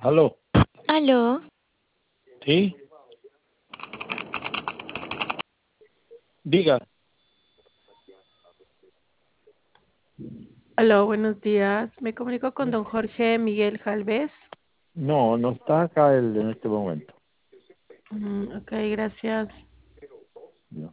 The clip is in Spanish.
Aló, Aló, ¿sí? Diga. Aló, buenos días. Me comunico con don Jorge Miguel Jalvez. No, no está acá él en este momento. Ok, gracias. No.